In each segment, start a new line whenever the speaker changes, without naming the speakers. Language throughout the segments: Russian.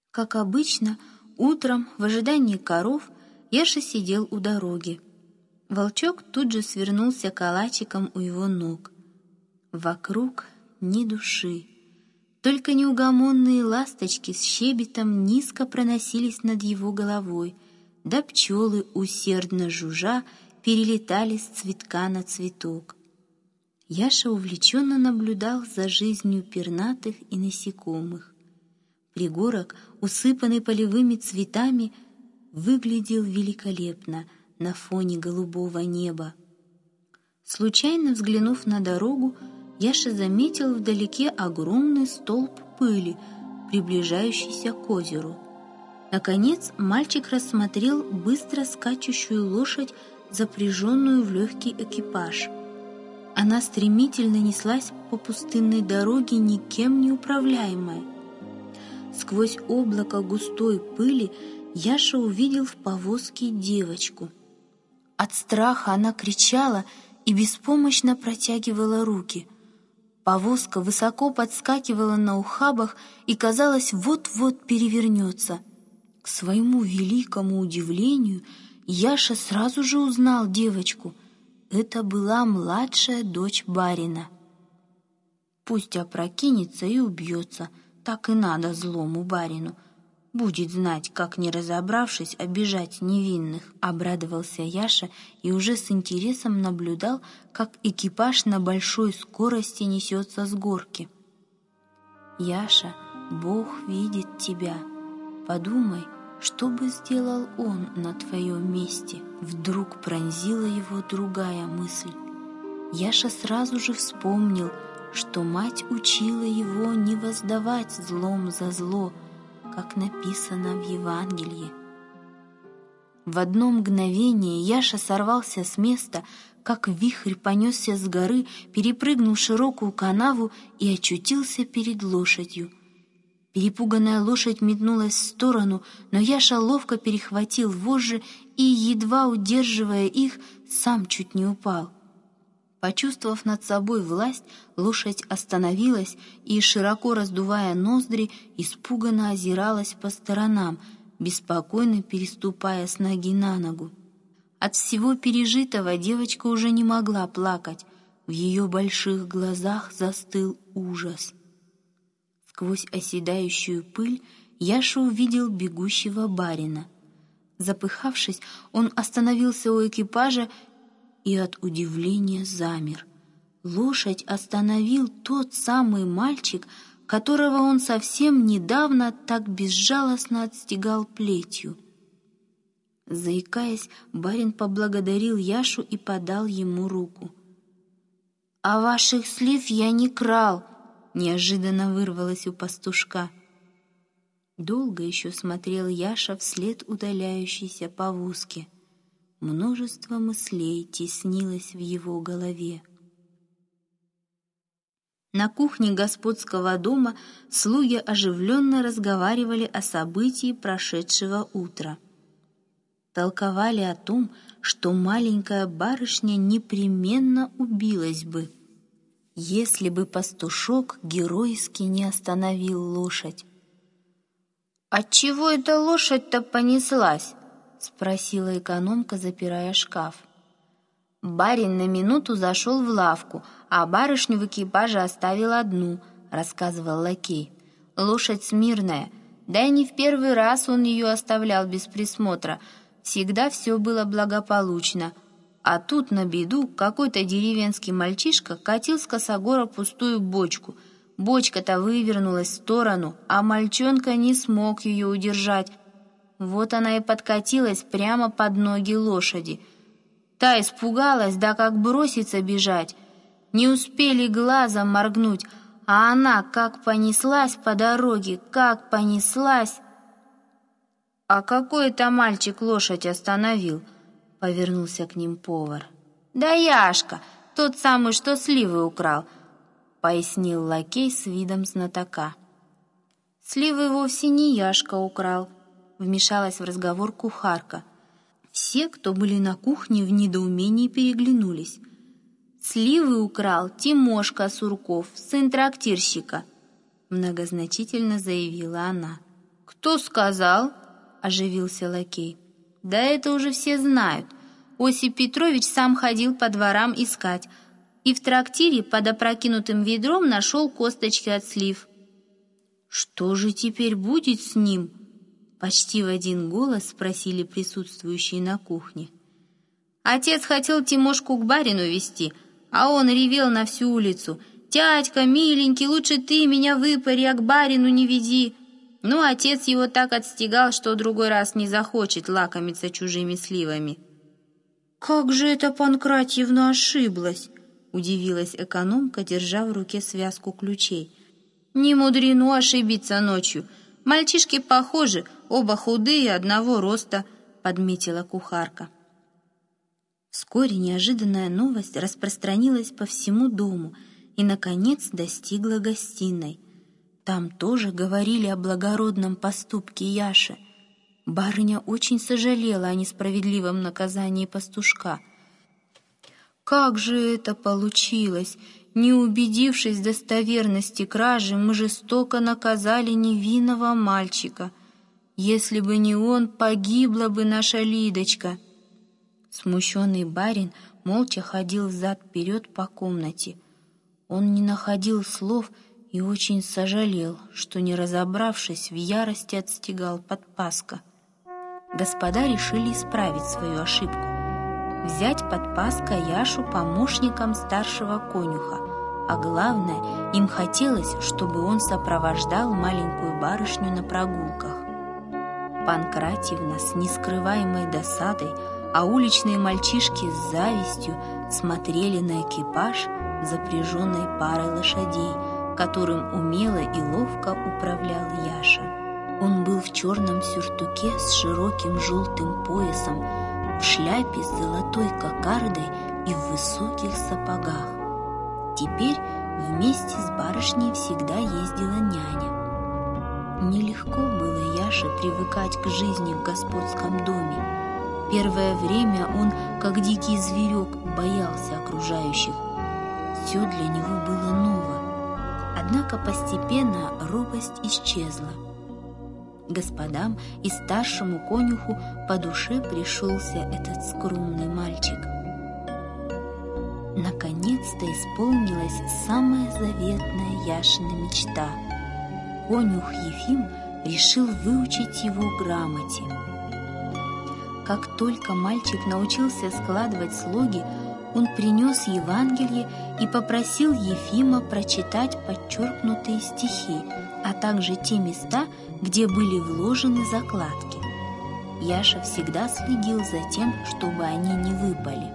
Как обычно, утром, в ожидании коров, Яша сидел у дороги. Волчок тут же свернулся калачиком у его ног. Вокруг ни души. Только неугомонные ласточки с щебетом низко проносились над его головой, да пчелы, усердно жужжа, перелетали с цветка на цветок. Яша увлеченно наблюдал за жизнью пернатых и насекомых. Пригорок, усыпанный полевыми цветами, выглядел великолепно на фоне голубого неба. Случайно взглянув на дорогу, Яша заметил вдалеке огромный столб пыли, приближающийся к озеру. Наконец мальчик рассмотрел быстро скачущую лошадь, запряженную в легкий экипаж. Она стремительно неслась по пустынной дороге, никем не управляемая. Сквозь облако густой пыли Яша увидел в повозке девочку. От страха она кричала и беспомощно протягивала руки. Повозка высоко подскакивала на ухабах и, казалось, вот-вот перевернется. К своему великому удивлению, Яша сразу же узнал девочку. Это была младшая дочь барина. Пусть опрокинется и убьется, так и надо злому барину. Будет знать, как, не разобравшись, обижать невинных, обрадовался Яша и уже с интересом наблюдал, как экипаж на большой скорости несется с горки. Яша, Бог видит тебя. Подумай, что бы сделал он на твоем месте? Вдруг пронзила его другая мысль. Яша сразу же вспомнил, что мать учила его не воздавать злом за зло, как написано в Евангелии. В одно мгновение Яша сорвался с места, как вихрь понесся с горы, перепрыгнул широкую канаву и очутился перед лошадью. Перепуганная лошадь метнулась в сторону, но Яша ловко перехватил вожжи и, едва удерживая их, сам чуть не упал. Почувствовав над собой власть, лошадь остановилась и, широко раздувая ноздри, испуганно озиралась по сторонам, беспокойно переступая с ноги на ногу. От всего пережитого девочка уже не могла плакать, в ее больших глазах застыл ужас. Сквозь оседающую пыль Яша увидел бегущего барина. Запыхавшись, он остановился у экипажа и от удивления замер. Лошадь остановил тот самый мальчик, которого он совсем недавно так безжалостно отстегал плетью. Заикаясь, барин поблагодарил Яшу и подал ему руку. «А ваших слив я не крал!» — неожиданно вырвалось у пастушка. Долго еще смотрел Яша вслед удаляющейся повозки. Множество мыслей теснилось в его голове. На кухне господского дома слуги оживленно разговаривали о событии прошедшего утра. Толковали о том, что маленькая барышня непременно убилась бы, если бы пастушок геройски не остановил лошадь. «Отчего эта лошадь-то понеслась?» — спросила экономка, запирая шкаф. «Барин на минуту зашел в лавку, а барышню в экипаже оставил одну», — рассказывал лакей. «Лошадь смирная, да и не в первый раз он ее оставлял без присмотра. Всегда все было благополучно. А тут на беду какой-то деревенский мальчишка катил с косогора пустую бочку. Бочка-то вывернулась в сторону, а мальчонка не смог ее удержать. Вот она и подкатилась прямо под ноги лошади. Та испугалась, да как бросится бежать. Не успели глазом моргнуть, а она как понеслась по дороге, как понеслась!» «А какой это мальчик лошадь остановил?» — повернулся к ним повар. «Да Яшка, тот самый, что сливы украл», — пояснил лакей с видом знатока. «Сливы вовсе не Яшка украл», — вмешалась в разговор кухарка. Все, кто были на кухне, в недоумении переглянулись. «Сливы украл Тимошка Сурков, сын трактирщика», — многозначительно заявила она. «Кто сказал?» — оживился лакей. «Да это уже все знают. Осип Петрович сам ходил по дворам искать, и в трактире под опрокинутым ведром нашел косточки от слив». «Что же теперь будет с ним?» — почти в один голос спросили присутствующие на кухне. «Отец хотел Тимошку к барину везти, а он ревел на всю улицу. «Тятька, миленький, лучше ты меня выпари, а к барину не веди». Ну, отец его так отстегал, что другой раз не захочет лакомиться чужими сливами». «Как же это Панкратьевна ошиблась?» — удивилась экономка, держа в руке связку ключей. «Не мудрено ошибиться ночью. Мальчишки похожи, оба худые, одного роста», — подметила кухарка. Вскоре неожиданная новость распространилась по всему дому и, наконец, достигла гостиной. Там тоже говорили о благородном поступке Яши. Барыня очень сожалела о несправедливом наказании пастушка. «Как же это получилось? Не убедившись в достоверности кражи, мы жестоко наказали невинного мальчика. Если бы не он, погибла бы наша Лидочка». Смущенный барин молча ходил взад-вперед по комнате. Он не находил слов и очень сожалел, что, не разобравшись, в ярости отстегал подпаска. Господа решили исправить свою ошибку, взять подпаска Яшу помощником старшего конюха, а главное, им хотелось, чтобы он сопровождал маленькую барышню на прогулках. Панкратьевна с нескрываемой досадой, а уличные мальчишки с завистью смотрели на экипаж, запряженной парой лошадей, которым умело и ловко управлял Яша. Он был в черном сюртуке с широким желтым поясом, в шляпе с золотой кокардой и в высоких сапогах. Теперь вместе с барышней всегда ездила няня. Нелегко было Яше привыкать к жизни в господском доме. Первое время он, как дикий зверек, боялся окружающих. Все для него было ново. Однако постепенно робость исчезла. Господам и старшему конюху по душе пришелся этот скромный мальчик. Наконец-то исполнилась самая заветная Яшина мечта. Конюх Ефим решил выучить его грамоте. Как только мальчик научился складывать слоги, он принес Евангелие и попросил Ефима прочитать подчеркнутые стихи, а также те места, где были вложены закладки. Яша всегда следил за тем, чтобы они не выпали.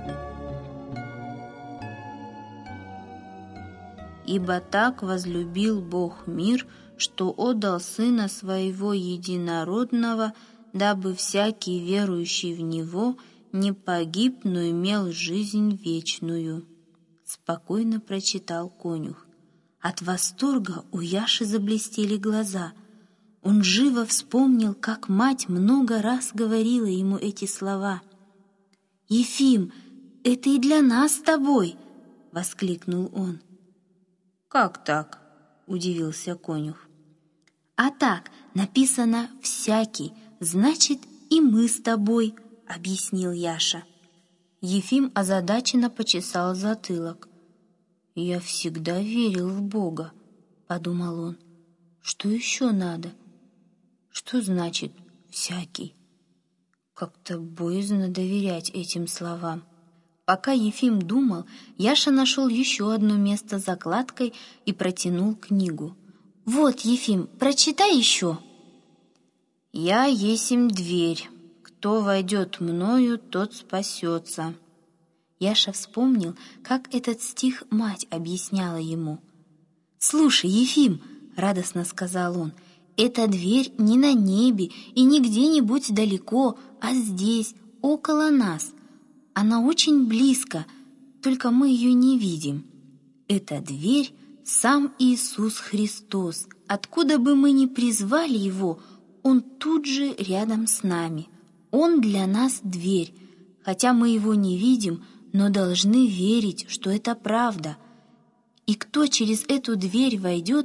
«Ибо так возлюбил Бог мир, что отдал Сына Своего Единородного, дабы всякий верующий в Него не погиб, но имел жизнь вечную», — спокойно прочитал конюх. От восторга у Яши заблестели глаза. Он живо вспомнил, как мать много раз говорила ему эти слова. «Ефим, это и для нас с тобой!» — воскликнул он. «Как так?» — удивился конюх. «А так, написано «всякий», значит, и мы с тобой», — объяснил Яша. Ефим озадаченно почесал затылок. «Я всегда верил в Бога», — подумал он. «Что еще надо? Что значит «всякий»?» Как-то боязно доверять этим словам. Пока Ефим думал, Яша нашел еще одно место с закладкой и протянул книгу. «Вот, Ефим, прочитай еще». «Я есмь дверь. Кто войдет мною, тот спасется». Яша вспомнил, как этот стих мать объясняла ему. «Слушай, Ефим», — радостно сказал он, — «эта дверь не на небе и не где-нибудь далеко, а здесь, около нас. Она очень близко, только мы ее не видим. Эта дверь — сам Иисус Христос. Откуда бы мы ни призвали Его, Он тут же рядом с нами. Он для нас дверь, хотя мы Его не видим, но должны верить, что это правда. И кто через эту дверь войдет,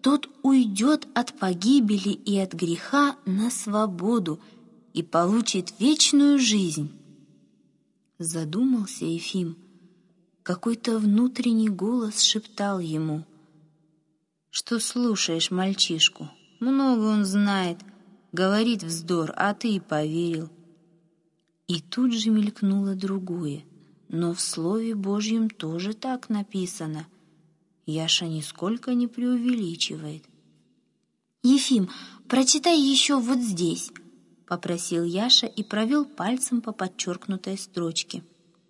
тот уйдет от погибели и от греха на свободу и получит вечную жизнь. Задумался Ефим. Какой-то внутренний голос шептал ему: «Что слушаешь мальчишку? Много он знает, говорит вздор, а ты и поверил». И тут же мелькнуло другое. Но в Слове Божьем тоже так написано. Яша нисколько не преувеличивает. «Ефим, прочитай еще вот здесь», — попросил Яша и провел пальцем по подчеркнутой строчке.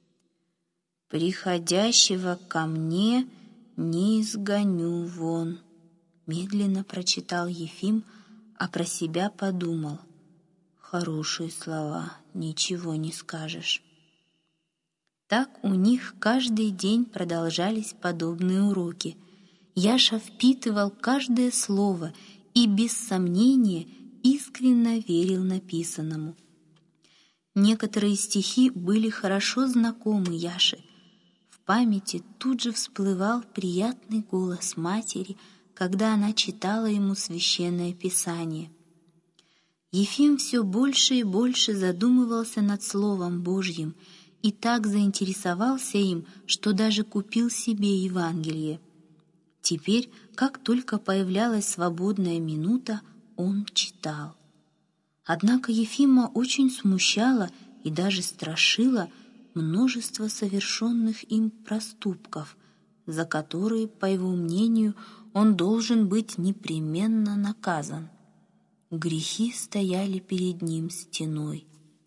«Приходящего ко мне не изгоню вон», — медленно прочитал Ефим, а про себя подумал: «Хорошие слова, ничего не скажешь». Так у них каждый день продолжались подобные уроки. Яша впитывал каждое слово и без сомнения искренне верил написанному. Некоторые стихи были хорошо знакомы Яше. В памяти тут же всплывал приятный голос матери, когда она читала ему священное писание. Ефим все больше и больше задумывался над Словом Божьим и так заинтересовался им, что даже купил себе Евангелие. Теперь, как только появлялась свободная минута, он читал. Однако Ефима очень смущало и даже страшило множество совершенных им проступков, за которые, по его мнению, он должен быть непременно наказан. Грехи стояли перед ним стеной.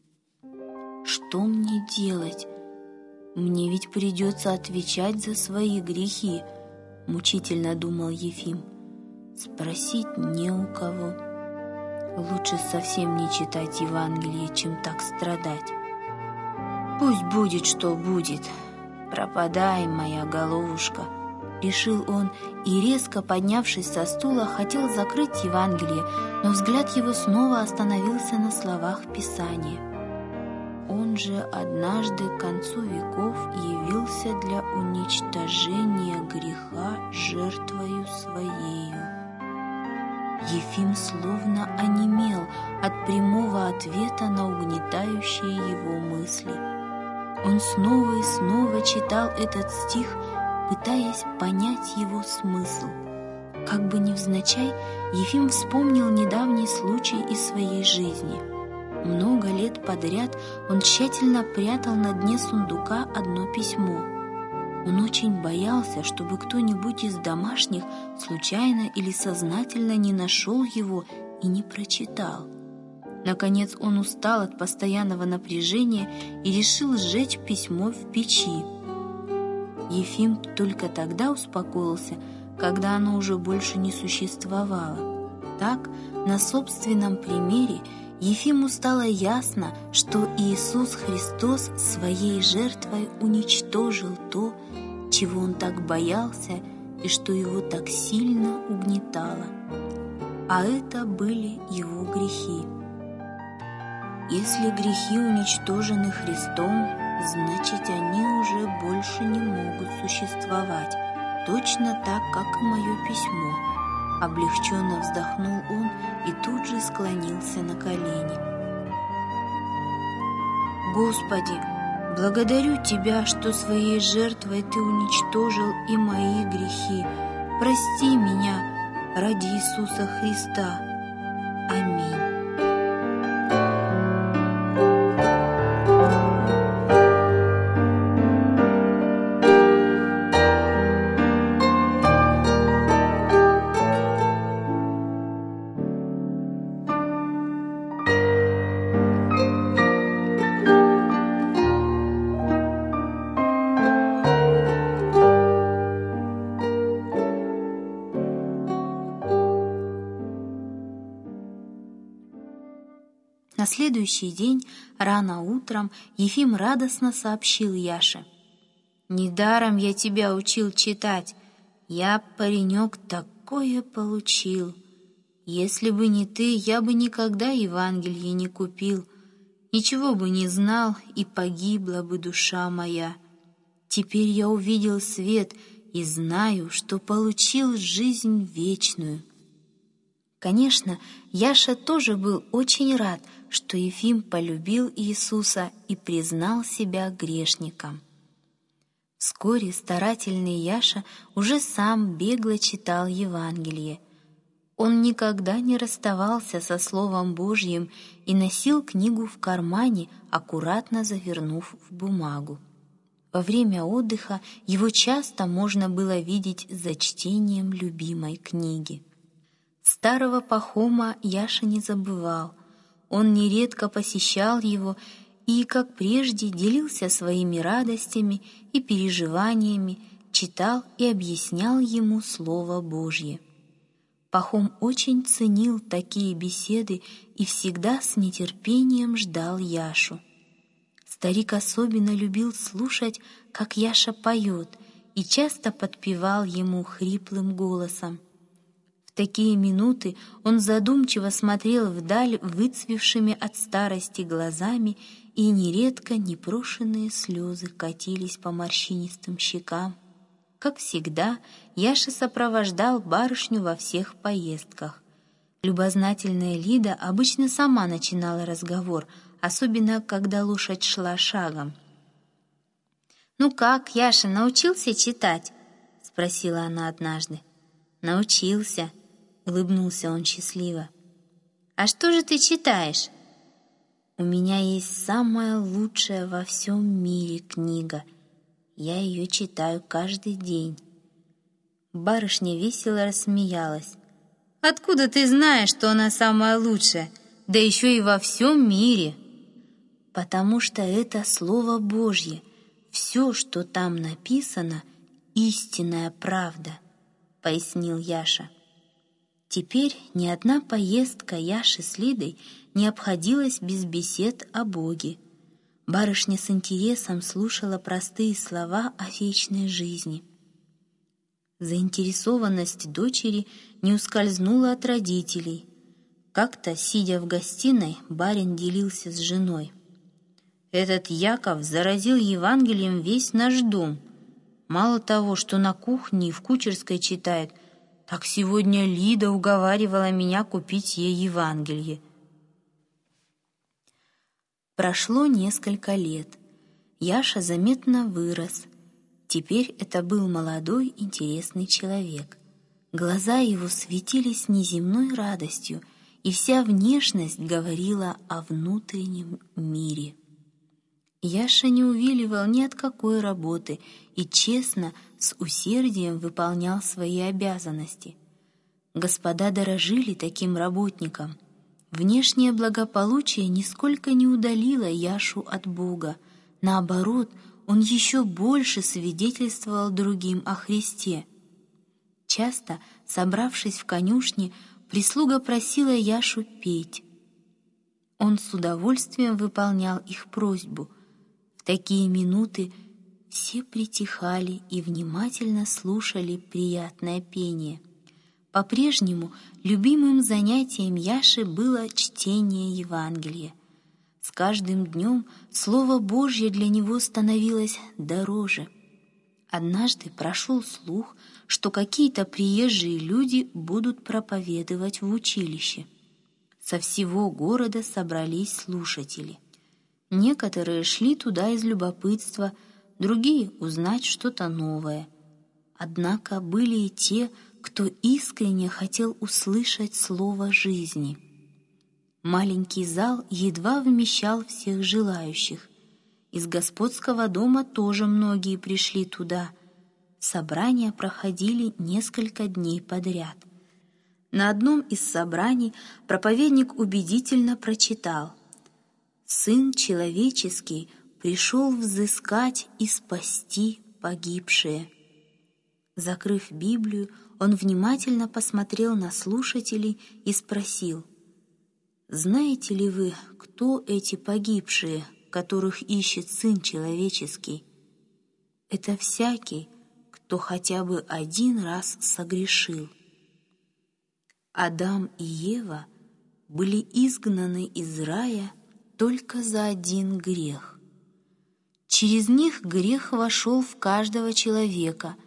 «Что мне делать? Мне ведь придется отвечать за свои грехи», — мучительно думал Ефим. «Спросить не у кого. Лучше совсем не читать Евангелие, чем так страдать. Пусть будет, что будет. Пропадай, моя головушка», — решил он и, резко поднявшись со стула, хотел закрыть Евангелие, но взгляд его снова остановился на словах Писания. «Он же однажды к концу веков явился для уничтожения греха жертвою своею». Ефим словно онемел от прямого ответа на угнетающие его мысли. Он снова и снова читал этот стих, пытаясь понять его смысл. Как бы невзначай, Ефим вспомнил недавний случай из своей жизни. Много лет подряд он тщательно прятал на дне сундука одно письмо. Он очень боялся, чтобы кто-нибудь из домашних случайно или сознательно не нашел его и не прочитал. Наконец он устал от постоянного напряжения и решил сжечь письмо в печи. Ефим только тогда успокоился, когда оно уже больше не существовало. Так, на собственном примере, Ефиму стало ясно, что Иисус Христос своей жертвой уничтожил то, чего он так боялся и что его так сильно угнетало. А это были его грехи. Если грехи уничтожены Христом, значит, они уже больше не могут существовать, точно так, как и мое письмо. Облегченно вздохнул он и тут же склонился на колени. «Господи, благодарю Тебя, что своей жертвой Ты уничтожил и мои грехи. Прости меня ради Иисуса Христа. Аминь». На следующий день, рано утром, Ефим радостно сообщил Яше: «Недаром я тебя учил читать. Я, паренек, такое получил. Если бы не ты, я бы никогда Евангелие не купил, ничего бы не знал, и погибла бы душа моя. Теперь я увидел свет, и знаю, что получил жизнь вечную». Конечно, Яша тоже был очень рад, что Ефим полюбил Иисуса и признал себя грешником. Вскоре старательный Яша уже сам бегло читал Евангелие. Он никогда не расставался со Словом Божьим и носил книгу в кармане, аккуратно завернув в бумагу. Во время отдыха его часто можно было видеть за чтением любимой книги. Старого Пахома Яша не забывал. Он нередко посещал его и, как прежде, делился своими радостями и переживаниями, читал и объяснял ему Слово Божье. Пахом очень ценил такие беседы и всегда с нетерпением ждал Яшу. Старик особенно любил слушать, как Яша поет, и часто подпевал ему хриплым голосом. В такие минуты он задумчиво смотрел вдаль выцвевшими от старости глазами, и нередко непрошенные слезы катились по морщинистым щекам. Как всегда, Яша сопровождал барышню во всех поездках. Любознательная Лида обычно сама начинала разговор, особенно когда лошадь шла шагом. «Ну как, Яша, научился читать?» — спросила она однажды. «Научился», — улыбнулся он счастливо. «А что же ты читаешь?» «У меня есть самая лучшая во всем мире книга. Я ее читаю каждый день». Барышня весело рассмеялась. «Откуда ты знаешь, что она самая лучшая, да еще и во всем мире?» «Потому что это Слово Божье. Все, что там написано, истинная правда», — пояснил Яша. Теперь ни одна поездка Яши с Лидой не обходилась без бесед о Боге. Барышня с интересом слушала простые слова о вечной жизни. Заинтересованность дочери не ускользнула от родителей. Как-то, сидя в гостиной, барин делился с женой. «Этот Яков заразил Евангелием весь наш дом. Мало того, что на кухне и в кучерской читает, так сегодня Лида уговаривала меня купить ей Евангелие». Прошло несколько лет. Яша заметно вырос. Теперь это был молодой, интересный человек. Глаза его светились неземной радостью, и вся внешность говорила о внутреннем мире. Яша не увиливал ни от какой работы и честно, с усердием выполнял свои обязанности. Господа дорожили таким работником. Внешнее благополучие нисколько не удалило Яшу от Бога. Наоборот, он еще больше свидетельствовал другим о Христе. Часто, собравшись в конюшне, прислуга просила Яшу петь. Он с удовольствием выполнял их просьбу. В такие минуты все притихали и внимательно слушали приятное пение. По-прежнему любимым занятием Яши было чтение Евангелия. С каждым днем Слово Божье для него становилось дороже. Однажды прошел слух, что какие-то приезжие люди будут проповедовать в училище. Со всего города собрались слушатели. Некоторые шли туда из любопытства, другие — узнать что-то новое. Однако были и те, кто искренне хотел услышать слово жизни. Маленький зал едва вмещал всех желающих. Из господского дома тоже многие пришли туда. Собрания проходили несколько дней подряд. На одном из собраний проповедник убедительно прочитал: «Сын человеческий пришел взыскать и спасти погибшие». Закрыв Библию, он внимательно посмотрел на слушателей и спросил: «Знаете ли вы, кто эти погибшие, которых ищет Сын Человеческий? Это всякий, кто хотя бы один раз согрешил. Адам и Ева были изгнаны из рая только за один грех. Через них грех вошел в каждого человека,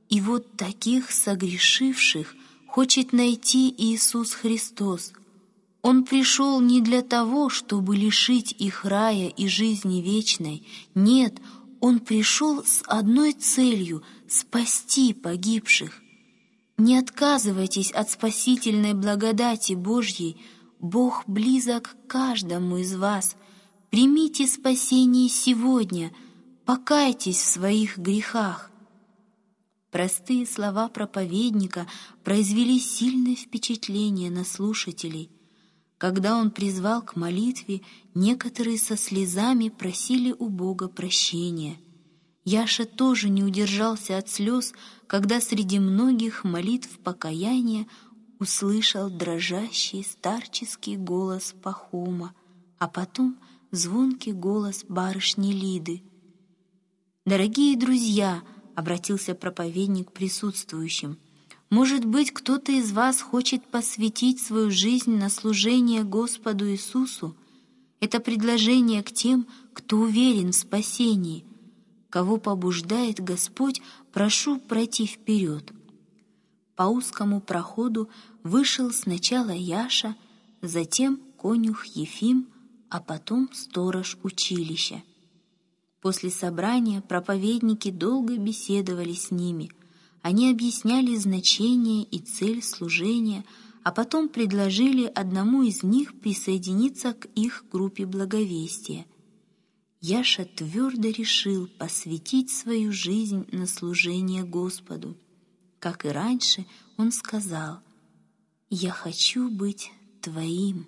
И вот таких согрешивших хочет найти Иисус Христос. Он пришел не для того, чтобы лишить их рая и жизни вечной. Нет, Он пришел с одной целью — спасти погибших. Не отказывайтесь от спасительной благодати Божьей. Бог близок к каждому из вас. Примите спасение сегодня, покайтесь в своих грехах. Простые слова проповедника произвели сильное впечатление на слушателей. Когда он призвал к молитве, некоторые со слезами просили у Бога прощения. Яша тоже не удержался от слез, когда среди многих молитв покаяния услышал дрожащий старческий голос Пахома, а потом звонкий голос барышни Лиды. «Дорогие друзья!» — обратился проповедник к присутствующим. «Может быть, кто-то из вас хочет посвятить свою жизнь на служение Господу Иисусу? Это предложение к тем, кто уверен в спасении. Кого побуждает Господь, прошу пройти вперед». По узкому проходу вышел сначала Яша, затем конюх Ефим, а потом сторож училища. После собрания проповедники долго беседовали с ними. Они объясняли значение и цель служения, а потом предложили одному из них присоединиться к их группе благовестия. Яша твердо решил посвятить свою жизнь на служение Господу. Как и раньше, он сказал: «Я хочу быть Твоим».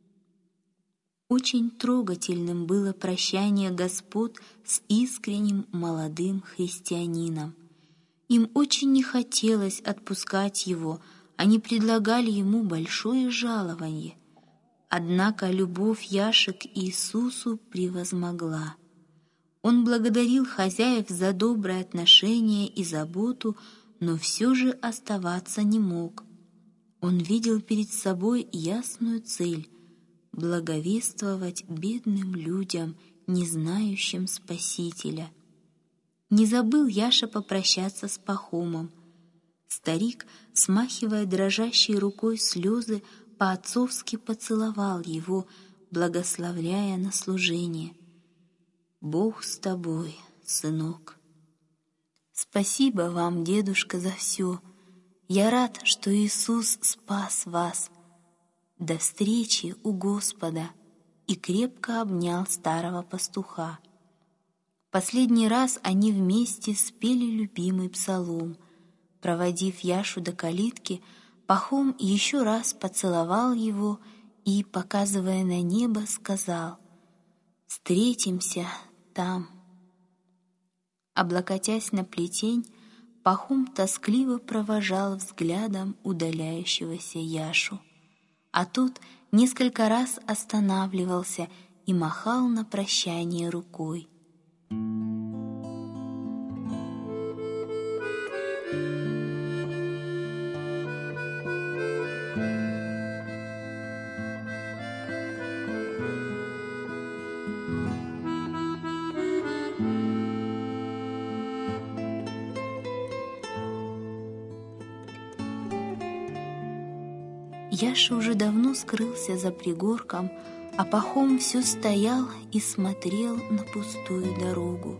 Очень трогательным было прощание господ с искренним молодым христианином. Им очень не хотелось отпускать его, они предлагали ему большое жалование. Однако любовь Яши к Иисусу превозмогла. Он благодарил хозяев за доброе отношение и заботу, но все же оставаться не мог. Он видел перед собой ясную цель — благовествовать бедным людям, не знающим Спасителя. Не забыл Яша попрощаться с Пахомом. Старик, смахивая дрожащей рукой слезы, по-отцовски поцеловал его, благословляя на служение. «Бог с тобой, сынок». «Спасибо вам, дедушка, за все. Я рад, что Иисус спас вас. До встречи у Господа», и крепко обнял старого пастуха. Последний раз они вместе спели любимый псалом. Проводив Яшу до калитки, Пахом еще раз поцеловал его и, показывая на небо, сказал: «Встретимся там». Облокотясь на плетень, Пахом тоскливо провожал взглядом удаляющегося Яшу, а тот несколько раз останавливался и махал на прощание рукой. Яша уже давно скрылся за пригорком, а Пахом все стоял и смотрел на пустую дорогу.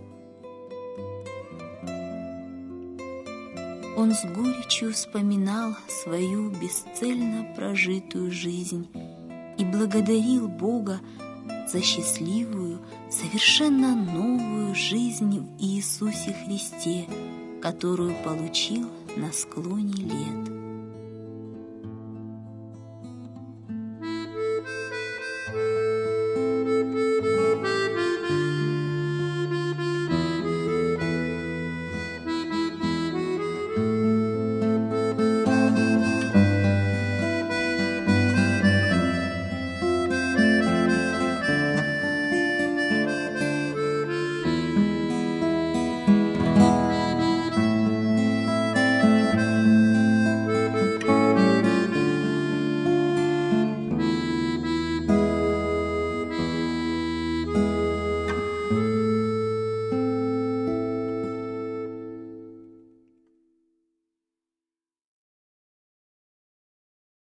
Он с горечью вспоминал свою бесцельно прожитую жизнь и благодарил Бога за счастливую, совершенно новую жизнь в Иисусе Христе, которую получил на склоне лет.